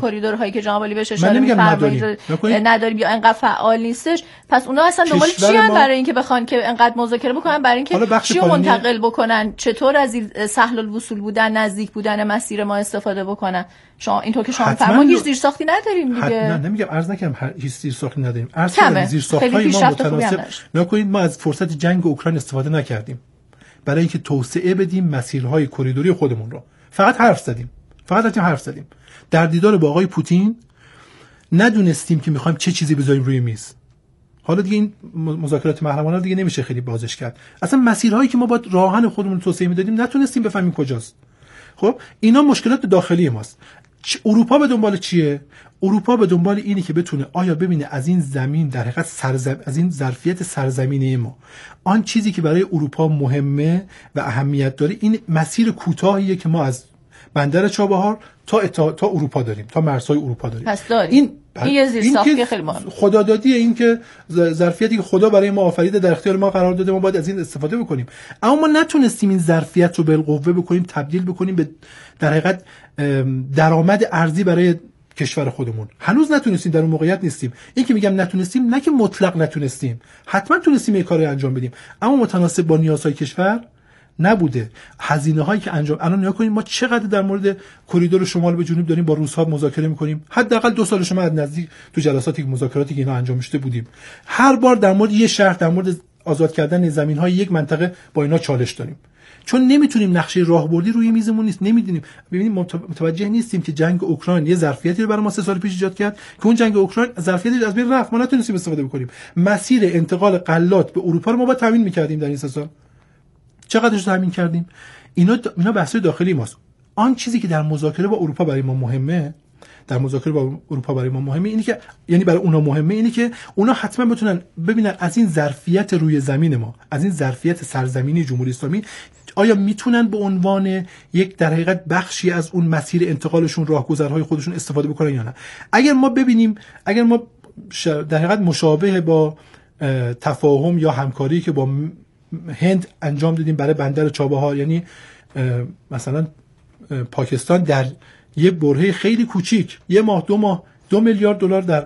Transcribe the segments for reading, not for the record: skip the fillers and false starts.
کریدورهایی که جناب عالی بهش اشاره می‌فرمایید نداریم یا انقدر فعال نیستش، پس اونا اصلا دنبال چی ان برای اینکه بخوان که انقدر مذاکره بکنن، برای اینکه چی رو منتقل بکنن، چطور از این سهل الوصول بودن، نزدیک بودن مسیر ما استفاده بکنن؟ شما اینطور که شما فرمودید هیچ زیرساختی نداریم دیگه. نه نمیگم، عرض نکنم هیچ زیرساختی نداریم، عرض کردم زیرساخت‌های ما متناسب. نکنید ما از فرصت جنگ اوکراین استفاده نکردیم برای اینکه توسعه بدیم مسیرهای کریدوری خودمون رو. فقط حرف زدیم. در دیدار با آقای پوتین ندونستیم که می‌خوایم چه چیزی بذاریم روی میز. حالا دیگه این مذاکرات محرمانه دیگه نمیشه خیلی بازش کرد. اصلا مسیرهایی که ما با راهن خودمون توسعه میدادیم نتونستیم بفهمیم کجاست. خب اینا مشکلات داخلی ماست. اروپا به دنبال چیه؟ اروپا به دنبال اینه که بتونه آیا ببینه از این زمین در حقیقت از این ظرفیت سرزمینی ما آن چیزی که برای اروپا مهمه و اهمیت داره این مسیر کوتاهیه که ما از بندر چابهار تا اروپا داریم، تا مرزهای اروپا داریم. پس داریم این یه زیرساختی خیلی مهمه. خدادادیه، این که ظرفیتی که خدا برای ما آفریده در اختیار ما قرار داده، ما باید از این استفاده بکنیم. اما ما نتونستیم این ظرفیت رو بالقوه بکنیم، تبدیل بکنیم به در حقیقت درآمد ارزی برای کشور خودمون. هنوز نتونستیم، در اون موقعیت نیستیم. این که میگم نتونستیم، نه که مطلق نتونستیم، حتما تونستیم این کارو انجام بدیم، اما متناسب با نیازهای کشور نبوده. هزینه هایی که انجام الان نگاه کنید ما چقدر در مورد کریدور شمال به جنوب داریم با روس‌ها مذاکره می‌کنیم. حداقل 2 سال شما از نزدیک تو جلساتی مذاکراتی که اینا انجام شده بودیم. هر بار در مورد یه شهر، در مورد آزاد کردن زمین‌های یک منطقه با اینا چالش داریم. چون نمیتونیم نقشه راهبردی روی میزمون نیست، نمیدونیم. ببینید متوجه نیستیم که جنگ اوکراین یه ظرفیتی رو برای ما 3 سال پیش ایجاد کرد که اون جنگ اوکراین ظرفیتش از بین رفت، ما نتونستیم استفاده بکنیم. مسیر انتقال غلات به اروپا رو ما باید تامین می‌کردیم در این 3 سال. چقدرش تامین کردیم؟ اینا بحث‌های داخلی ماست. آن چیزی که در مذاکره با اروپا برای ما مهمه، اینه که یعنی برای اونا مهمه اینه که اونا حتما بتونن ببینن از این ظرفیت روی زمین ما، از این ظرفیت سرزمینی جمهوری اسلامی آیا میتونن به عنوان یک در حقیقت بخشی از اون مسیر انتقالشون، راهگذرهای خودشون استفاده بکنن یا نه. اگر ما در حقیقت مشابه با تفاهم یا همکاری که با هند انجام دادیم برای بندر چابهار، یعنی مثلا پاکستان در یه برهه خیلی کوچیک 1 ماه 2 ماه $2 میلیارد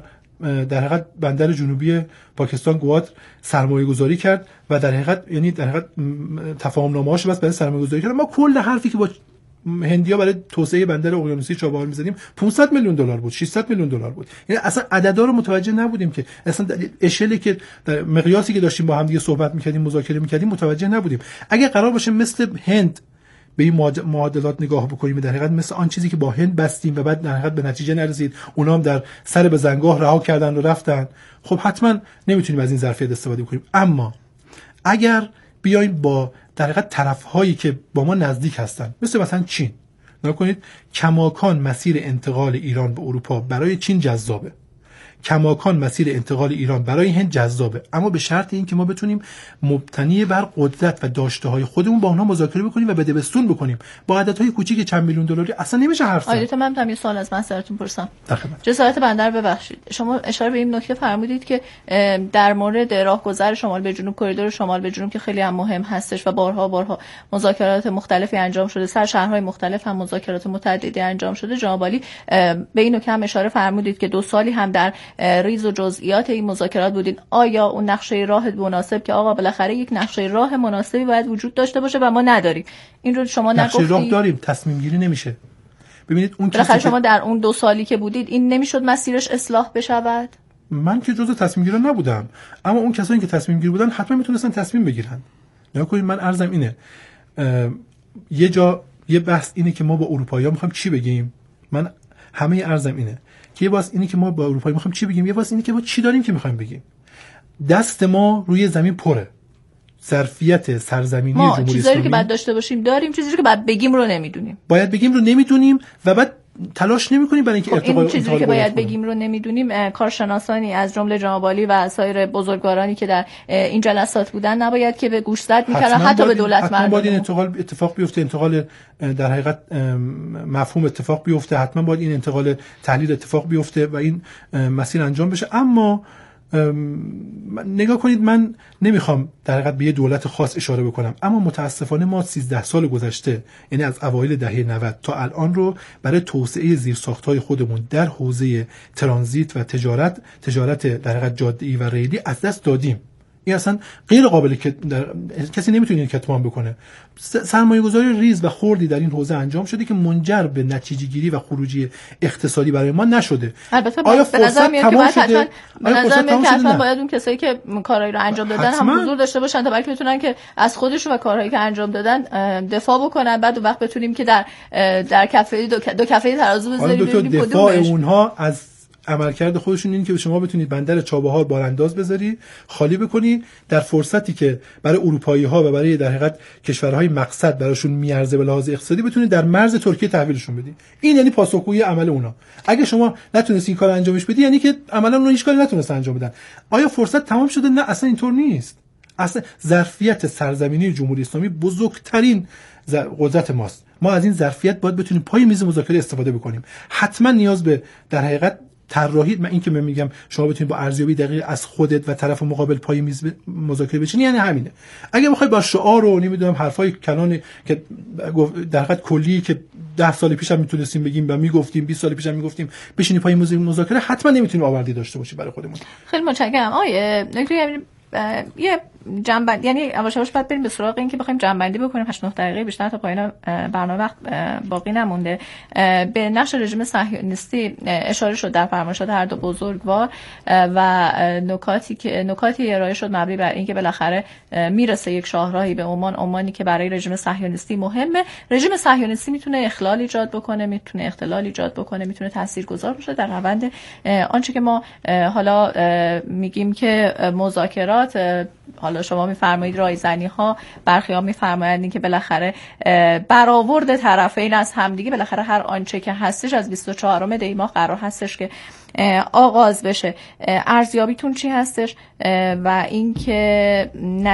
در حقیقت بندر جنوبی پاکستان گواد سرمایه گذاری کرد و در حقیقت تفاهم نامه‌هاش بس برای سرمایه گذاری کرد. ما کل حرفی که با هندیا برای توسعه بندر اقیانوسی چابهار می‌زدیم $500 میلیون بود، $600 میلیون بود. یعنی اصلا عددا رو متوجه نبودیم که اصلا اشلی که در مقیاسی که داشتیم با هم دیگه صحبت می‌کردیم، مذاکره می‌کردیم متوجه نبودیم. اگه قرار باشه مثل هند به این معادلات نگاه بکنیم، در حقیقت مثل آن چیزی که با هند بستیم و بعد در حقیقت به نتیجه نرسید، اونا هم در سر به زنگاه رها کردن و رفتن، خب حتما نمیتونیم از این ظرفیت استفاده کنیم. اما اگر بیایم با در حقیقت طرف‌هایی که با ما نزدیک هستن، مثلا چین، نکنید کماکان مسیر انتقال ایران به اروپا برای چین جذابه، کماکان مسیر انتقال ایران برای هند جذابه، اما به شرط اینکه ما بتونیم مبتنی بر قدرت و داشته‌های خودمون با اونها مذاکره بکنیم و بدبستون بکنیم. با عددهای کوچیک چند میلیون دلاری اصلا نمیشه حرف زد. آیدت من یه سوال از مسئلهتون پرسم. جسارت بندر ببخشید. شما اشاره به این نکته فرمودید که در مورد راهگذر شمال به جنوب، کریدور شمال به جنوب که خیلی هم مهم هستش و بارها مذاکرات مختلفی انجام شده، سر شهرهای مختلف هم مذاکرات متعددی انجام شده. جناب عالی به این نکته هم اشاره فرمودید که 2 سالی هم در ریز و جزئیات این مذاکرات بودین. آیا اون نقشه راه مناسب که آقا بالاخره یک نقشه راه مناسبی باید وجود داشته باشه و ما نداریم، این رو شما نگفتید؟ نقشه راه داریم، تصمیم گیری نمیشه. ببینید اون بالاخره شما در اون 2 سالی که بودید این نمیشد مسیرش اصلاح بشود؟ من که جزء تصمیم گیرا نبودم، اما اون کسایی که تصمیم گیر بودن حتما میتونستن تصمیم بگیرن. نگاه کنید، من عرضم اینه، یه بحث اینه که ما با اروپایی‌ها می‌خوایم چی بگیم. من همه عرضم اینه که یه واسه اینی که ما با اروپایی می‌خوایم چی بگیم، یه واسه اینی که ما چی داریم که می‌خوایم بگیم. دست ما روی زمین پره. ظرفیت سرزمینی جمهوری اسلامی، چیزایی که بعد داشته باشیم داریم، چیزایی که بعد بگیم رو نمیدونیم. باید بگیم رو نمیدونیم و بعد تلاش نمی‌کنیم برای اینکه ارتقا این چیزی که باید بگیم رو نمیدونیم. کارشناسانی از جمله جناب عالی و سایر بزرگوارانی که در این جلسات بودن نباید که به گوشزد می‌کردن حتی به دولت مردم. باید این اتفاق بیفته، انتقال در حقیقت مفهوم اتفاق بیفته، حتما باید این انتقال تحلیل اتفاق بیفته و این مسیر انجام بشه. اما نگاه کنید، من نمیخوام در حقیقت به یه دولت خاص اشاره بکنم، اما متاسفانه ما 13 سال گذشته، یعنی از اوایل دهه 90 تا الان رو برای توسعه زیرساخت‌های خودمون در حوزه ترانزیت و تجارت در حقیقت جاده‌ای و ریلی از دست دادیم. این اصلا غیر قابل که کسی نمیتونه این کتمان بکنه. سرمایه‌گذاری ریز و خردی در این حوزه انجام شده که منجر به نتیجه گیری و خروجی اقتصادی برای ما نشده. البته آیا به نظر میاد که حتما نه؟ باید اون کسایی که کارهایی رو انجام دادن هم حضور داشته باشن تا بلکه بتونن که از خودشون و کارهایی که انجام دادن دفاع بکنن. بعد اون وقت بتونیم که در کفه دو کفه ترازو بذاریم دفاع اونها از عملکرد خودشون این که شما بتونید بندر چابهار بارانداز بذاری، خالی بکنی، در فرصتی که برای اروپایی‌ها و برای در حقیقت کشورهای مقصد براشون میارزه به لحاظ اقتصادی بتونید در مرز ترکیه تحویلشون بدی. این یعنی پاسخگویی عمل اونا. اگه شما نتونستی این کارو انجامش بدی یعنی که عملاً اونها هیچ کاری نتونستن انجام بدن. آیا فرصت تمام شده؟ نه، اصلا اینطور نیست. اصلا ظرفیت سرزمینی جمهوری اسلامی بزرگترین قدرت ماست. ما از این ظرفیت باید بتونیم پای میز مذاکره استفاده بکنیم. حتما نیاز به در حقیقت طراحی، من این که من میگم شما بتونید با ارزیابی دقیق از خودت و طرف مقابل پای میز مذاکره بشین، یعنی همینه. اگه بخوای با شعار و نمیدونم حرفای کلان که در حقیقت کلی که 10 سال پیش هم میتونستیم بگیم و میگفتیم، 20 سال پیش هم میگفتیم بشینی پای میز مذاکره، حتما نمیتونیم آوردی داشته باشی برای خودمون. خیلی متشکرم. نکته یه جنبندی، یعنی یواش باید بریم به سراغ این که بخوایم جنبندی بکنیم. 8-9 دقیقه بیشتر تا پایان برنامه وقت باقی نمونده. به نقش رژیم صهیونیستی اشاره شد در فرمایشات هر دو بزرگوار و نکاتی ارائه شد مبنی بر اینکه بالاخره میرسه یک شاهراهی به عمانی که برای رژیم صهیونیستی مهمه. رژیم صهیونیستی میتونه اخلال ایجاد بکنه، میتونه اختلال ایجاد بکنه، میتونه تاثیرگذار باشه در روند آنچه که ما حالا میگیم که مذاکرات. حالا شما میفرمایید رایزنی ها، برخی ها میفرمایند که بالاخره برآورد طرفین از همدیگه، بالاخره هر آنچه که هستش از 24 دی ماه قرار هستش که آغاز بشه. ارزیابیتون چی هستش و اینکه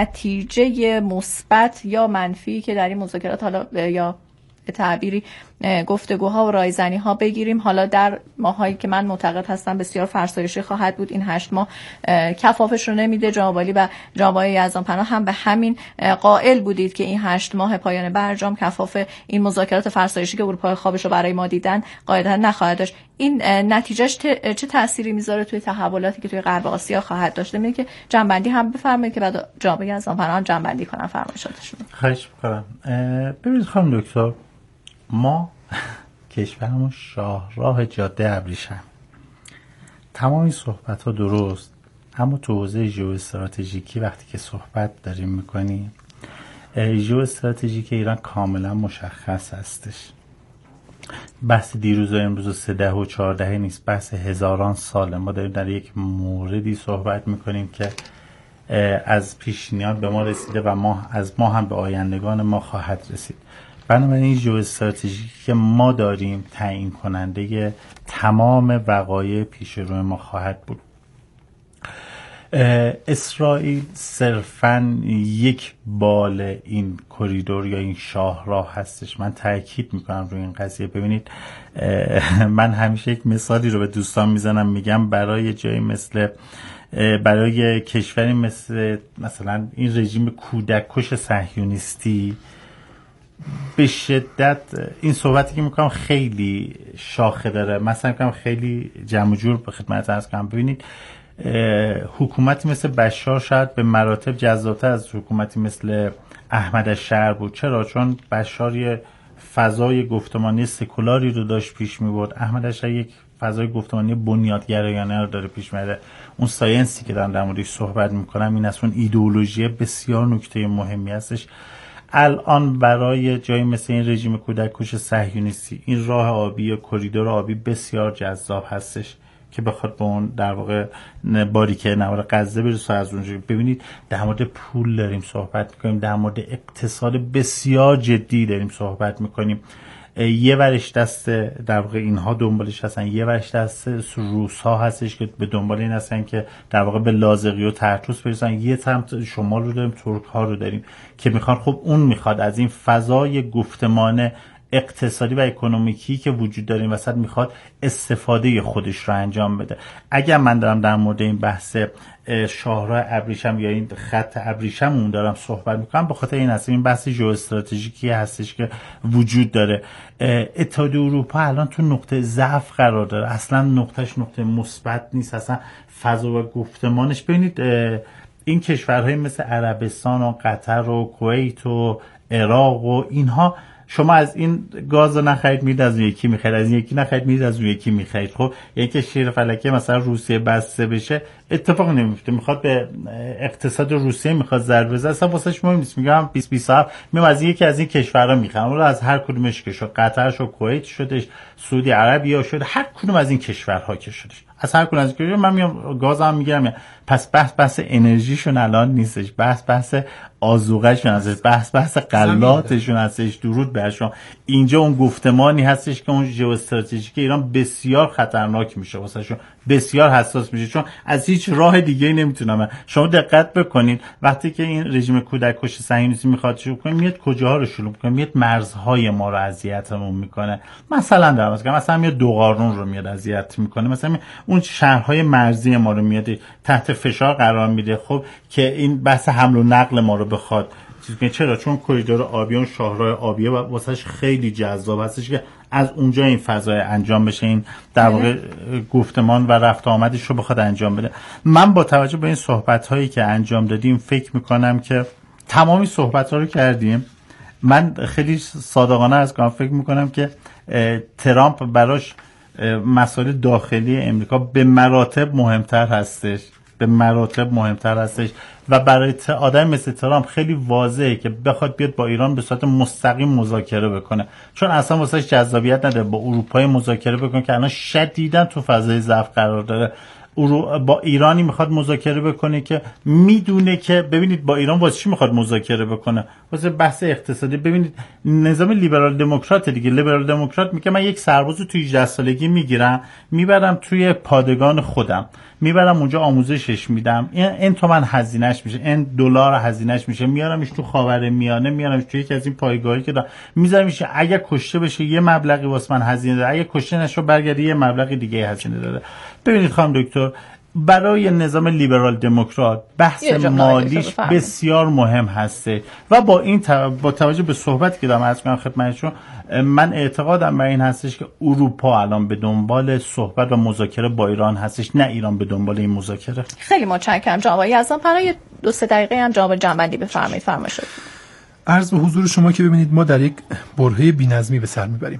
نتیجه مثبت یا منفی که در این مذاکرات حالا یا به تعبیری گفتگوها و رایزنی ها بگیریم، حالا در ماهایی که من معتقد هستم بسیار فرسایشی خواهد بود، این 8 ماه کفافش رو نمیده. جناب عالی و جناب آقای یزدانپناه هم به همین قائل بودید که این 8 ماه پایان برجام کفاف این مذاکرات فرسایشی که اروپا خوابش رو برای ما دیدن قاعدتا نخواهد داشت. این نتیجهش چه تأثیری میذاره توی تحولاتی که توی غرب آسیا خواهد داشت؟ میگه که جنبندی هم بفرمایید که بعد جناب آقای یزدانپناه هم جنبندی کنن فرمایشاتشون. خواهش می‌کنم. ببینید خانم دکتر، ما کشورمون شاهراه جاده ابریشم. تمام این صحبت ها درست، اما تو حوزه ژئواستراتژیکی وقتی که صحبت داریم میکنیم، ژئواستراتژیک ایران کاملا مشخص هستش. بحث دیروز و امروز و 13 و 14 نیست، بحث هزاران ساله. ما داریم در یک موردی صحبت میکنیم که از پیشینیان به ما رسیده و از ما هم به آیندگان ما خواهد رسید. بنابراین این ژئواستراتژی که ما داریم تعیین کننده تمام وقایع پیش روی ما خواهد بود. اسرائیل صرفاً یک بال این کریدور یا این شاهراه هستش. من تاکید میکنم روی این قضیه. ببینید، من همیشه یک مثالی رو به دوستان میزنم، میگم برای جایی مثل برای کشوری مثلا این رژیم کودککش صهیونیستی به شدت این صحبتی که میکنم خیلی شاخه داره. مثلا میگم خیلی جمع جور به خدمت عرض کنم. ببینید، حکومتی مثل بشار شاید به مراتب جذاب‌تر از حکومتی مثل احمد الشهر بود. چرا؟ چون بشار یه فضای گفتمانی سکولاری رو داشت پیش می‌برد، احمد الشهر یک فضای گفتمانی بنیادگرایانه رو داره پیش می‌بره. اون ساینسی که دارم در موردش صحبت می‌کنم این است، اون ایدئولوژی بسیار نکته مهمی هستش. الان برای جایی مثل این رژیم کودککش صهیونیستی این راه آبی یا کریدور آبی بسیار جذاب هستش که بخواد به اون در واقع باریکه نوار غزه برسه. از اونجا ببینید در مورد پول داریم صحبت میکنیم، در مورد اقتصاد بسیار جدی داریم صحبت میکنیم. یه ورش دست در واقع اینها دنبالش هستن، یه ورش دست روس‌ها هستش که به دنبال این هستن که در واقع به لاذقیه و طرطوس برسن. یه سمت شمال رو داریم، ترک‌ها رو داریم که میخوان، خب اون میخواد از این فضای گفتمان اقتصادی و اکنومیکی که وجود داره این وسط میخواد استفاده خودش رو انجام بده. اگر من دارم در مورد این بحث شاهراه ابریشم یا این خط ابریشم دارم صحبت میکنم، به خاطر این هست این بحث ژئواستراتژیکی هستش که وجود داره. اتحادیه اروپا الان تو نقطه ضعف قرار داره، اصلا نقطهش نقطه مثبت نیست، اصلا فضا و گفتمانش. ببینید این کشورهای مثل عربستان و قطر و کویت و عراق و اینها، شما از این گاز رو نخرید میدید از اون یکی میخرید، از این یکی نخرید میدید از اون یکی میخرید. خب یعنی که شیر فلکه مثلا روسیه بسته بشه اتفاق نمیفته، میخواد به اقتصاد روسیه میخواد ضربه بزنه، اصلا واسش مهم نیست. میگم 2027 میام از یکی از این کشورها میخرم، اون از هر کدومش که شد، قطر شد، کویت شدش، سعودی عربیه شد، هر کدوم از این کشورها که شدش، از هر کدوم از این کشورها من میام گازم میگیرم. پس بحث انرژیشون الان نیستش، بحث آذوقه‌شون هستش، بحث غلاتشون هستش. درود بر شما. اینجا اون گفتمانی هستش که اون ژئواستراتژیک ایران بسیار خطرناک میشه واسهشون، بسیار حساس میشه، چون از هیچ راه دیگه نمیتونم. شما دقت بکنین وقتی که این رژیم کودک کش صهیونیستی میخواد شروع کنه، میاد کجاها رو شروع کنه؟ میاد مرزهای ما رو اذیتمون میکنه. مثلا مثلا میاد دوقارون رو میاد اذیت میکنه، مثلا اون شهرهای مرزی ما رو میاد تحت فشار قرار میده. خب که این بحث حمل و نقل ما رو بخواد چرا؟ چون کریدور آبی، اون شاهراه آبیه واسش خیلی جذاب هستش که از اونجا این فضای انجام بشه، این در واقع گفتمان و رفت آمدش رو بخواد انجام بده. من با توجه به این صحبت هایی که انجام دادیم فکر میکنم که تمامی صحبت ها رو کردیم. من خیلی صادقانه از کنم فکر میکنم که ترامپ براش مسائل داخلی امریکا به مراتب مهمتر هستش و برای آدم مثل ترامپ خیلی واضحه که بخواد بیاد با ایران به صورت مستقیم مذاکره بکنه، چون اصلا واسهش جذابیت نداره با اروپای مذاکره بکنه که الان شدیداً تو فضای ضعف قرار داره. با ایرانی میخواد مذاکره بکنه که میدونه که ببینید با ایران واسه چی میخواد مذاکره بکنه؟ واسه بحث اقتصادی. ببینید نظام لیبرال دموکرات دیگه، لیبرال دموکرات میگه من یک سرباز رو توی 18 سالگی میگیرم، میبرم توی پادگان خودم، میبرم اونجا آموزشش میدم، این تومن هزینهش میشه، این دلار هزینهش میشه، میارمش تو خاورمیانه، میارمش توی یکی از این پایگاهی که میذارمش، اگه کشته بشه یه مبلغی واسه من هزینه داره، اگه کشته نشه برگرده یه مبلغی دیگه هزینه داره. ببینید خانم دکتر، برای نظام لیبرال دموکرات بحث مالیش بسیار مهم هسته و با توجه به صحبت که دارم عرض کنم خدمتتون، من اعتقادم بر این هستش که اروپا الان به دنبال صحبت و مذاکره با ایران هستش، نه ایران به دنبال این مذاکره. خیلی متشکرم جناب یزدان. برای 2-3 دقیقه هم جواب جنبندی بفرمایید. فرمایش کنید. عرض به حضور شما که ببینید ما در یک برهه بی‌نظمی به سر میبریم.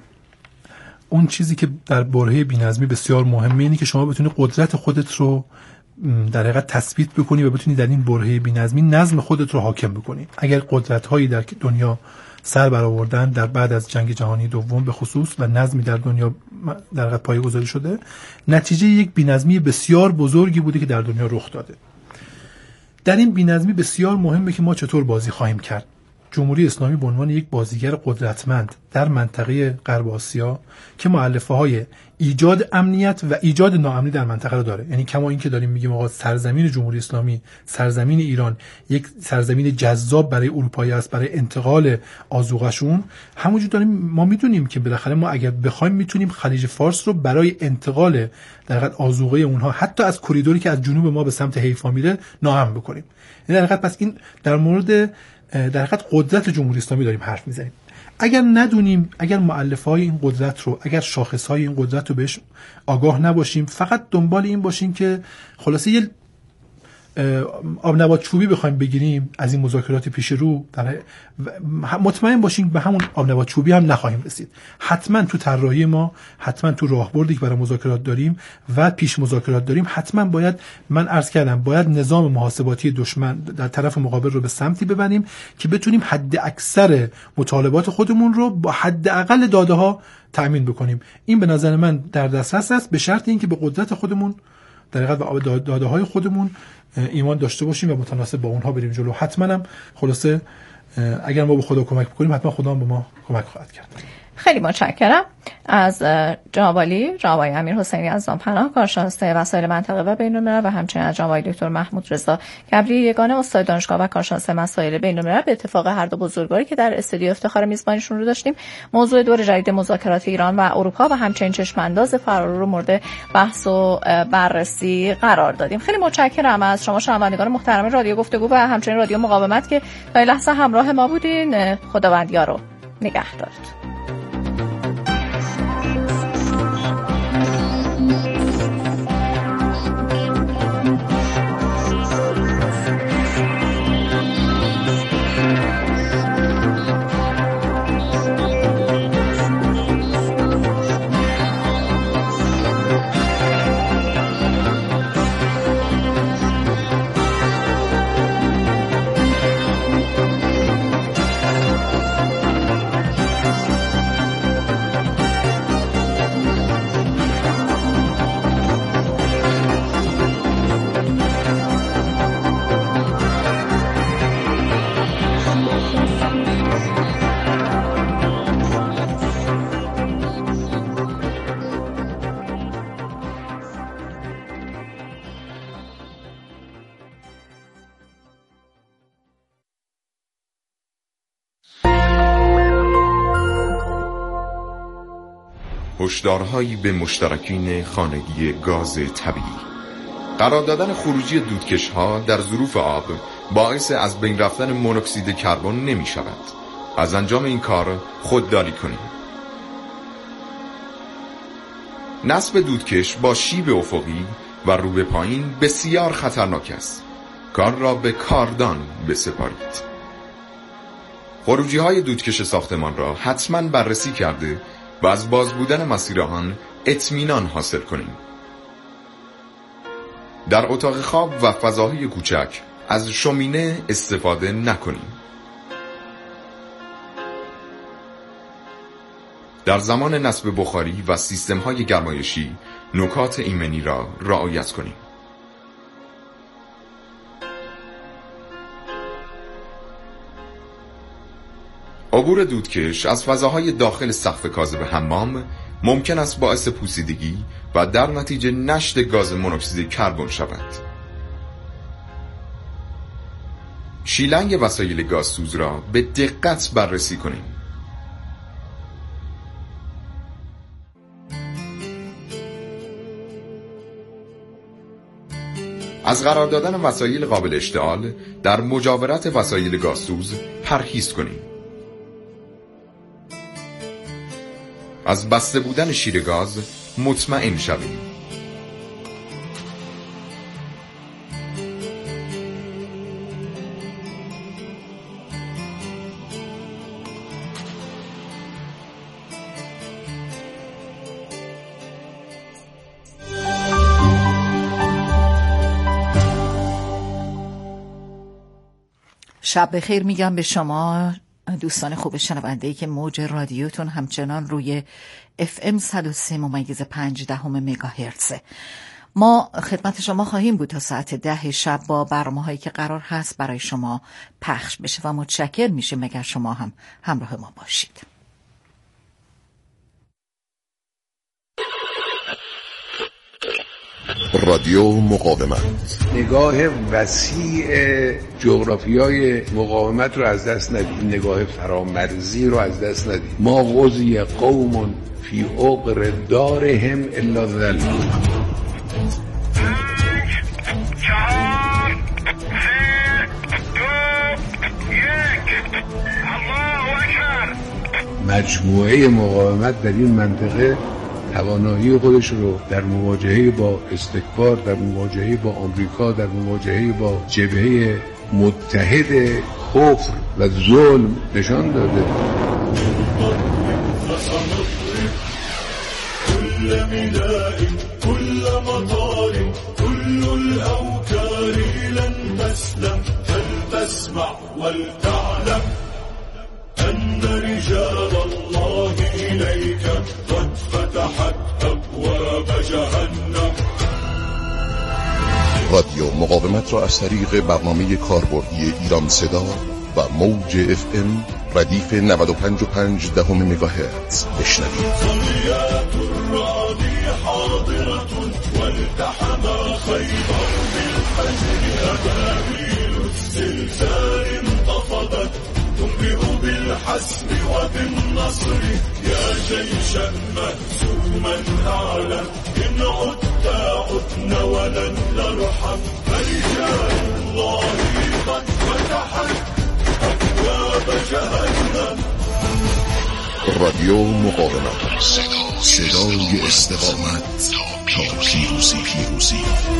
اون چیزی که در برهه بی‌نظمی بسیار مهمه اینه که شما بتونی قدرت خودت رو در حقیقت تثبیت بکنی و بتونی در این برهه بی‌نظمی نظم خودت رو حاکم بکنی. اگر قدرت‌هایی در دنیا سر برآوردن در بعد از جنگ جهانی دوم به خصوص و نظمی در دنیا در حقیقت پایه‌گذاری شده، نتیجه یک بی‌نظمی بسیار بزرگی بوده که در دنیا رخ داده. در این بی‌نظمی بسیار مهمه که ما چطور بازی خواهیم کرد. جمهوری اسلامی به عنوان یک بازیگر قدرتمند در منطقه غرب آسیا که مؤلفه‌های ایجاد امنیت و ایجاد ناامنی در منطقه رو داره، یعنی کما این که داریم میگیم آقا سرزمین جمهوری اسلامی، سرزمین ایران یک سرزمین جذاب برای اروپایی است برای انتقال آذوقه‌شون، همونجور داریم ما میدونیم که بالاخره ما اگر بخوایم میتونیم خلیج فارس رو برای انتقال در حقیقت آذوقه اونها حتی از کریدوری که از جنوب ما به سمت حیفا میره ناامن بکنیم. یعنی در حقیقت پس این در مورد در حقیقت قدرت جمهوری اسلامی داریم حرف میزنیم. اگر ندونیم، اگر مؤلفه‌های این قدرت رو، اگر شاخص‌های این قدرت رو بهش آگاه نباشیم، فقط دنبال این باشیم که خلاصه یه آب نبات چوبی بخوایم بگیریم از این مذاکرات پیش رو، مطمئن باشیم به همون آب نبات چوبی هم نخواهیم رسید. حتما تو طراحی ما، حتما تو راهبردی که برای مذاکرات داریم و پیش مذاکرات داریم، حتما باید، من عرض کردم، باید نظام محاسباتی دشمن در طرف مقابل رو به سمتی ببریم که بتونیم حد اکثر مطالبات خودمون رو با حد اقل داده ها تأمین بکنیم. این به نظر من در دسترس است، به شرط اینکه به قدرت خودمون در حقیقت و داده های خودمون ایمان داشته باشیم و متناسب با اونها بریم جلو. حتما هم خلاصه اگر ما به خدا کمک بکنیم، حتما خدا هم به ما کمک خواهد کرد. خیلی متشکرم از جناب عالی امیرحسینی از دامپناه، کارشناس وسایل منطقه و بین‌الملل، و همچنین از جناب دکتر محمود رضا گبری یگانه، استاد دانشگاه و کارشناس مسائل بین‌الملل. به اتفاق هر دو بزرگواری که در استودیو افتخار میزبانیشون رو داشتیم، موضوع دور جدید مذاکرات ایران و اروپا و همچنین چشم‌انداز فرارو رو مورد بحث و بررسی قرار دادیم. خیلی متشکرم از شما شنوندگان محترم رادیو گفتگو و همچنین رادیو مقاومت که تا این لحظه همراه ما بودین. خداوند یار رو نگهدارت. هشدارهایی به مشترکین خانگی گاز طبیعی. قرار دادن خروجی دودکش‌ها در ظروف آب باعث از بین رفتن مونوکسید کربن نمی شود. از انجام این کار خودداری کنید. نصب دودکش با شیب افقی و رو به پایین بسیار خطرناک است. کار را به کاردان بسپارید. خروجی‌های دودکش ساختمان را حتما بررسی کرده و از باز بودن مسیر آن اطمینان حاصل کنیم. در اتاق خواب و فضاهای کوچک از شومینه استفاده نکنیم. در زمان نصب بخاری و سیستم‌های گرمایشی نکات ایمنی را رعایت کنیم. عبور دودکش از فضاهای داخل سقف کاذب حمام ممکن است باعث پوسیدگی و در نتیجه نشت گاز مونوکسید کربن شود. شیلنگ وسایل گازسوز را به دقت بررسی کنیم. از قرار دادن وسایل قابل اشتعال در مجاورت وسایل گازسوز پرهیز کنیم. از بسته بودن شیر گاز مطمئن شویم. شب بخیر میگم به شما دوستان خوب شنونده‌ای که موج رادیوتون همچنان روی FM 103.5 مگاهرتز. ما خدمت شما خواهیم بود تا ساعت 10 شب با برنامه‌هایی که قرار هست برای شما پخش بشه و متشکر میشیم اگر شما هم همراه ما باشید. رادیو مقاومت، نگاه وسیع جغرافیای مقاومت رو از دست ندید، نگاه فرامرزی رو از دست ندید. ما غزی قوم فی عقر دارهم الا ذل. 5 4 3 2 1 الله اکبر. مجموعه مقاومت در این منطقه توانایی خودش رو در مواجهه با استکبار، در مواجهه با آمریکا، در مواجهه با جبهه متحد کفر و ظلم نشان داده. كل ملاء كل مطار كل الأوكار لن تسلم فلتسمع ولتعلم أن رجال الله إليك قد فتحت أبواب جهنم. رادیو مقاومت را از طریق برنامه کاربردی ایران صدا و موج FM ردیف 95.5 مگاهرتز بشنوید. تنبئ بالحسب وبالنصر يا جيشا مهزوما أعلى إن عدت عدنا ولن نرحم فرجال الله قد فتحت أبواب جهنم. رادیو مقاومت، صدای استقامت تا پیروزی.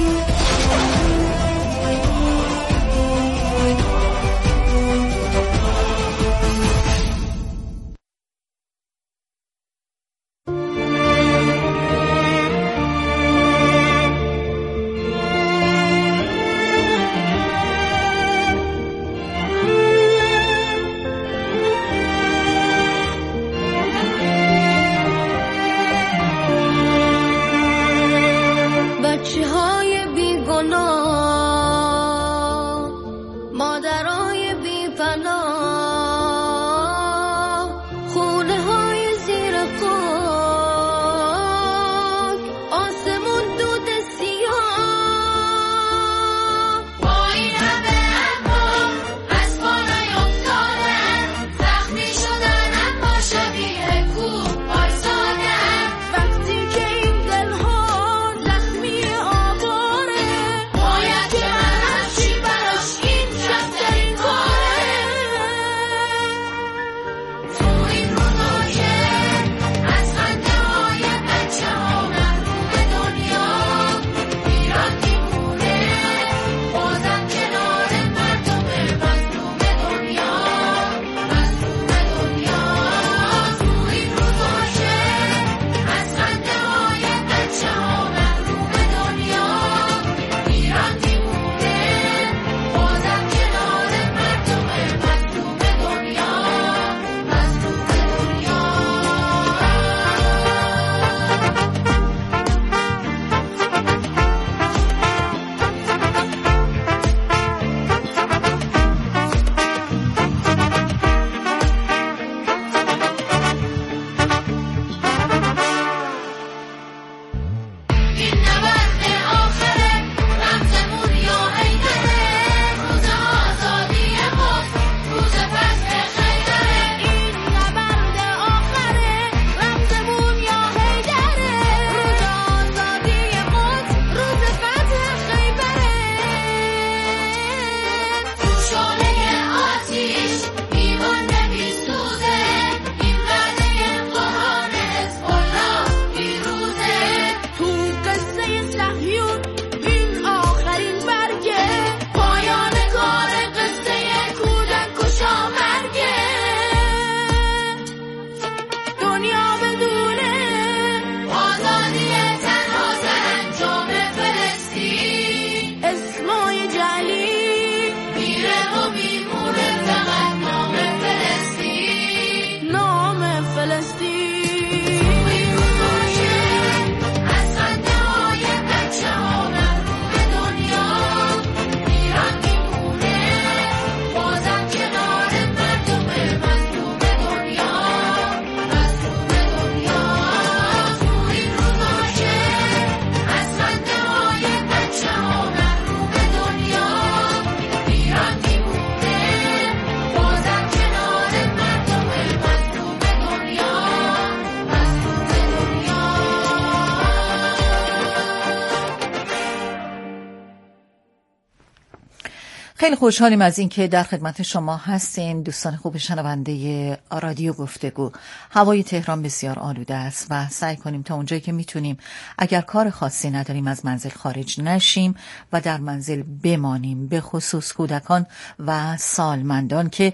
خیلی خوشحالیم از اینکه در خدمت شما هستین دوستان خوب شنونده رادیو گفتگو. هوای تهران بسیار آلوده است و سعی کنیم تا اونجایی که میتونیم اگر کار خاصی نداریم از منزل خارج نشیم و در منزل بمانیم، به خصوص کودکان و سالمندان که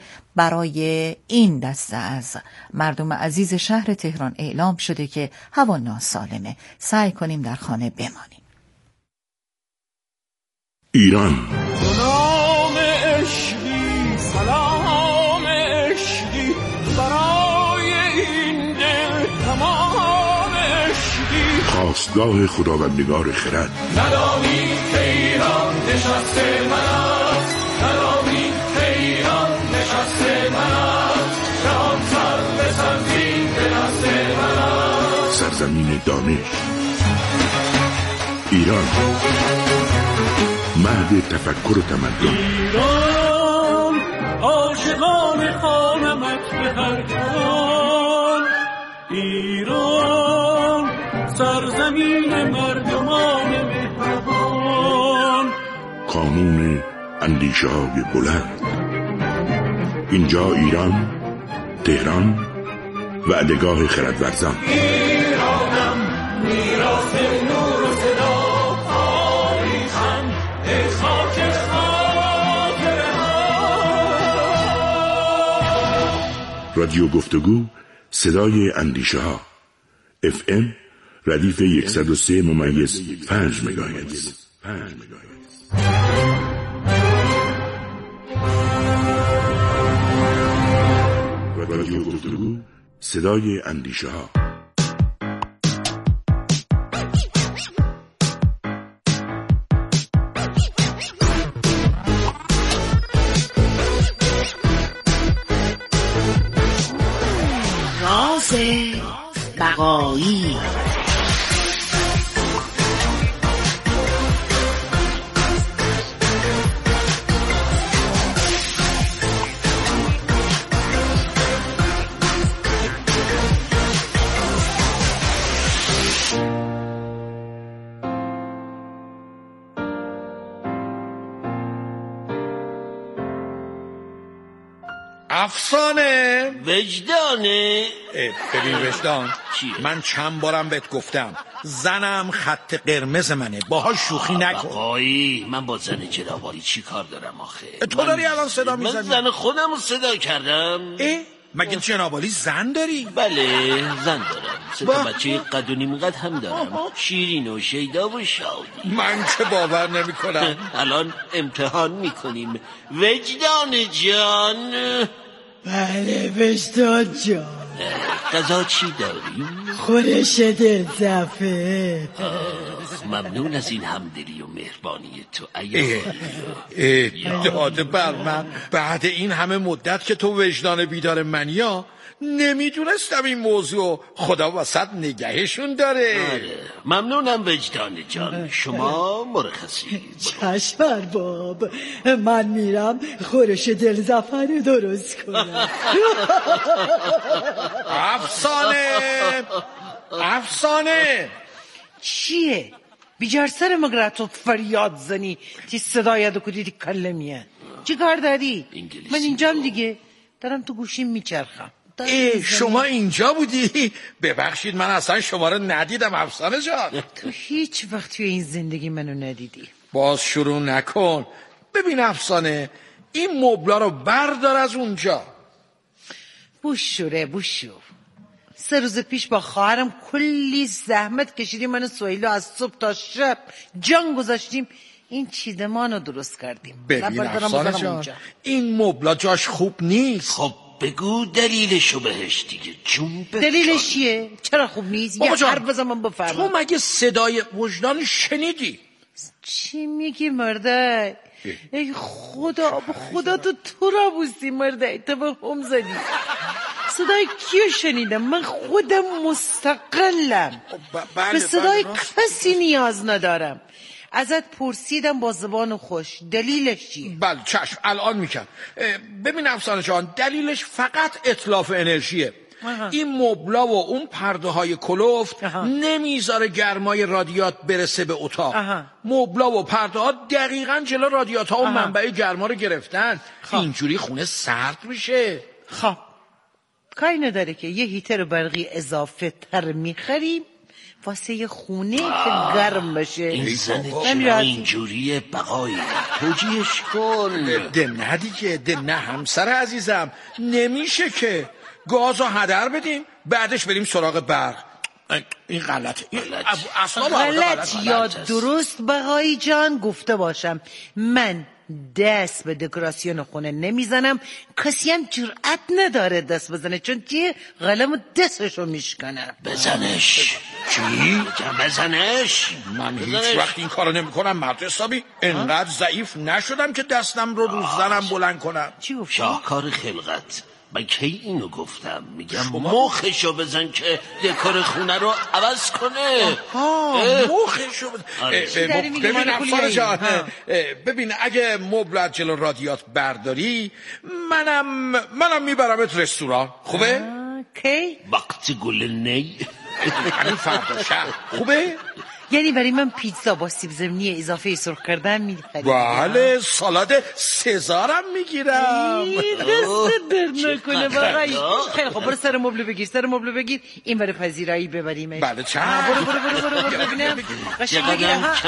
برای این دسته از مردم عزیز شهر تهران اعلام شده که هوا ناسالمه. سعی کنیم در خانه بمانیم. ایران سلام عشقی، سلام عشقی، برای این دل تمام عشقی. خواستگاه خداوندگار خرد. ندانی که ایران نشسته من است، ندانی که ایران نشسته سرزمین دانش. ایران، مهد تفکر و تمدن. ایران، عاشقان خانمت به هر جان. ایران، سرزمین مردمان مهربان. کانون اندیشه‌های بلند. اینجا ایران، تهران، وعدهگاه خردورزان. ایرانم، میراث نور و صدا، تاریخم، ای خاک خاطره ها. رادیو گفتگو، صدای اندیشه ها. FM ردیف 103.5 مگاهرتز. رادیو گفتگو، صدای اندیشه ها. راز بقایی. افسانه وجدانه. ببین وجدان، من چند بارم بهت گفتم زنم خط قرمز منه، باهاش شوخی نکن. آقایی من با زن جنابالی چی کار دارم آخه؟ تو داری الان صدا میزنی؟ من زن خودم رو صدا کردم. مگه جنابالی زن داری؟ بله زن دارم، 3 بچه قد و نیم قد هم دارم، شیرین و شیدا و شادی. من که باور نمی کنم. الان امتحان میکنیم. وجدان جان. بله وجدان جان. غذا چی داریم؟ خورش دلزفه. ممنون از این همدلی و مهربانی تو. داده بر من. بعد این همه مدت که تو وجدان بیدار منیا، نمیدونستم این موضوع خدا وسط نگهشون داره. آره. ممنونم وجدان جان، شما مرخصی. چشم ارباب، من میرم خورش دلزفه رو درست کنم. افسانه چیه؟ بیجار سر مگره تو فریاد زنی تی صدایت و کدیدی کلمیه. چی کار داری؟ من اینجام دیگه، دارم تو گوشیم میچرخم. شما اینجا بودی؟ ببخشید من اصلا شما رو ندیدم افسانه جان. تو هیچ وقت توی این زندگی منو ندیدی. باز شروع نکن. ببین افسانه، این مبلا رو بردار از اونجا. بوشو 3 روز پیش با خواهرم کلی زحمت کشیدیم، من و سویلو از صبح تا شب جان گذاشتیم این چیدمان رو درست کردیم. ببین افسانه جان، این مبلا جاش خوب نیست. خب بگو دلیلشو بهش دیگه. دلیلش چیه؟ چرا خوب نیست؟ یه حرف بزن من بفهمم. تو مگه صدای وجدان شنیدی؟ چی میگی مرده؟ ای خدا تو را بوسی مرده، توهم زدی. صدای کیو شنیدم؟ من خودم مستقلم. به صدای کسی نیاز ندارم. ازت پرسیدم با زبان خوش، دلیلش چیه؟ بله چشم، الان میگم. ببین افسانه جان، دلیلش فقط اتلاف انرژیه. این مبلا و اون پرده های کلفت نمیذاره گرمای رادیات برسه به اتاق. مبلا و پرده ها دقیقاً جلو رادیات ها و منبع گرما رو گرفتن. اینجوری خونه سرد میشه. خب کاری نداره که یه هیتر برقی اضافه تر میخریم واسه خونه که گرم بشه. این زن اینجوریه بقایی، توجیهش کن. ده نه دیگه، ده نه همسر عزیزم، نمیشه که گازو هدر بدیم بعدش بریم سراغ برق. این غلطه. غلط یا درست بقایی جان گفته باشم، من دست به دکوراسیون خونه نمیزنم، کسی هم جرأت نداره دست بزنه، چون که قلم دستشو میشکنه. بزنش. چی؟ بزنش. من هیچ وقت این کارو نمی کنم مرد حسابی. انقدر ضعیف نشدم که دستم رو زنم بلند کنم. چی گفت؟ شاهکار خلقت، من کی اینو گفتم؟ میگم مخشو بزن که دکور خونه رو عوض کنه. مخشو بزن. ببین افسانه جان، ببین اگه مبل جلو رادیات برداری منم میبرمت رستوران. خوبه؟ کی؟ وقتی گل نی همین فردا شب. خوبه؟ یعنی برای من پیتزا با سیب زمینی اضافه سرخ کردن می‌خری؟ بله، سالاد سزارم میگیرم. دست در نکنه واقعا. خیلی خب برو سر مبل بگیر این برای پذیرایی ببریمش. بله چند. برو ببینم قشنگ